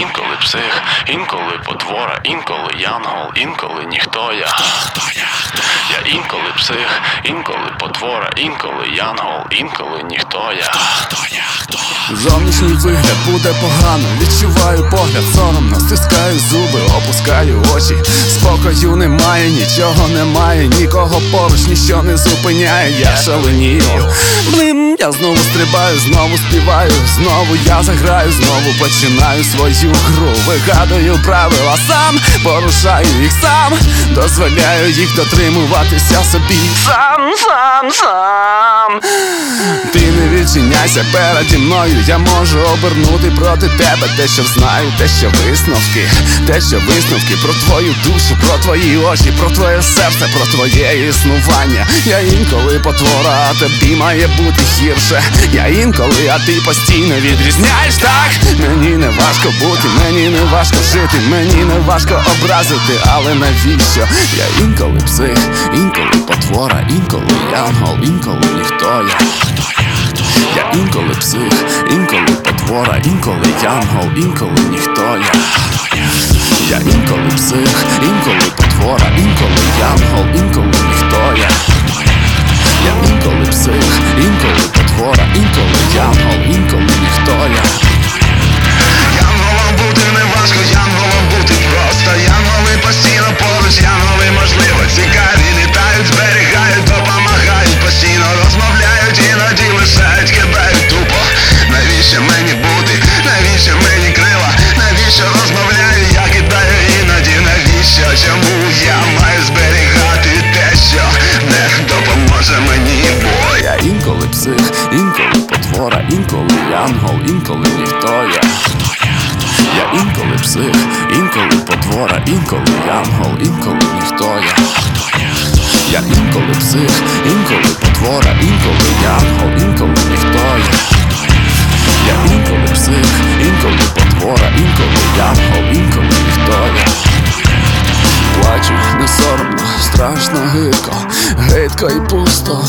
інколи псих, інколи потвора, інколи янгол, інколи ніхто я. Я інколи псих, інколи потвора, інколи янгол, інколи ніхто я. Зовнішній вигляд буде погано, відчуваю погляд, соромно, стискаю зуби, опускаю очі. Спокою немає, нічого немає, нікого поруч, ніщо не зупиняє, я шаленію. Блін, я знову стрибаю, знову співаю, знову я заграю, знову починаю свою гру. Вигадую правила сам, порушаю їх сам, дозволяю їх дотримуватися собі. Сам. Ти не відчиняйся переді мною, я можу обернути проти тебе те, що знаю, те, що висновки про твою душу, про твої очі, про твоє серце, про твоє існування. Я інколи потвора, а тобі має бути гірше. Я інколи, а ти постійно відрізняєш, так? Мені не важко бути, мені не важко жити, мені не важко образити, але навіщо? Я інколи псих, інколи потвора, інколи янгол, інколи ніхто я. Я інколи псих, інколи потвора, інколи янгол, інколи ніхто я. Я інколи псих, інколи потвора, інколи янгол, інколи ніхто я. Я інколи псих, інколи потвора, інколи янгол, інколи ніхто я. Янголом бути не важко, янголом бути просто. Янголи постійно поруч, янголи можливо цікаві, літають, зберігають, допомагають, постійно розмовляють, іноді лишають, кидають тупо. Навіщо мені бути, навіщо мені крила, навіщо розмовляю, я кидаю іноді, навіщо, чому я маю зберігати те, що не допоможе мені, бо я інколи псих, інколи потвора, інколи янгол, інколи ніхто я. Я інколи псих, інколи потвора, інколи янгол, інколи ніхто я. Я інколи псих, інколи потвора, інколи янгол, інколи ніхто я. Я інколи псих, інколи потвора, інколи янгол, інколи ніхто я. Плачу, не соромно, страшно гидко і пусто.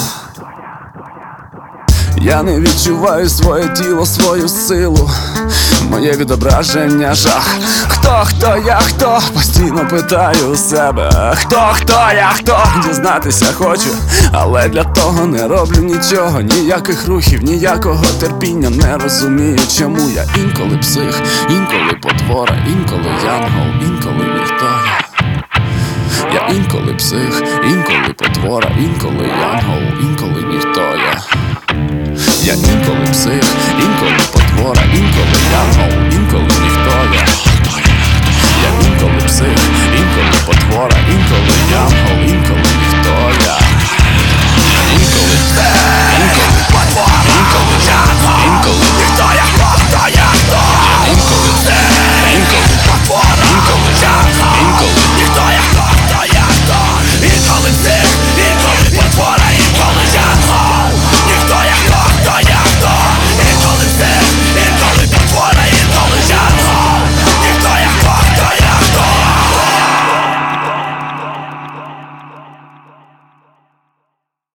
Я не відчуваю своє тіло, свою силу, моє відображення жах. Хто я, постійно питаю у себе. Хто я, дізнатися хочу, але для того не роблю нічого, ніяких рухів, ніякого терпіння. Не розумію, чому я інколи псих, інколи потвора, інколи янгол, інколи ніхто я. Я інколи псих, інколи потвора, інколи янгол, інколи ніхто я. Я інколи псих, інколи потвора, інколи